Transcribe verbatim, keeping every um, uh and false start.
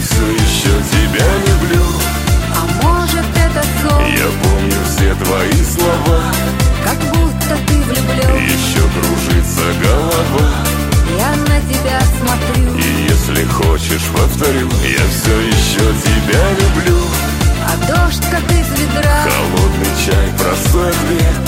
все еще тебя люблю. А может это сон? Я помню все твои слова, Как будто ты влюблен. еще кружится голова. Я на тебя смотрю, И если хочешь, повторю, я все еще тебя люблю. а дождь как из ведра. Холодный чай, простой ответ.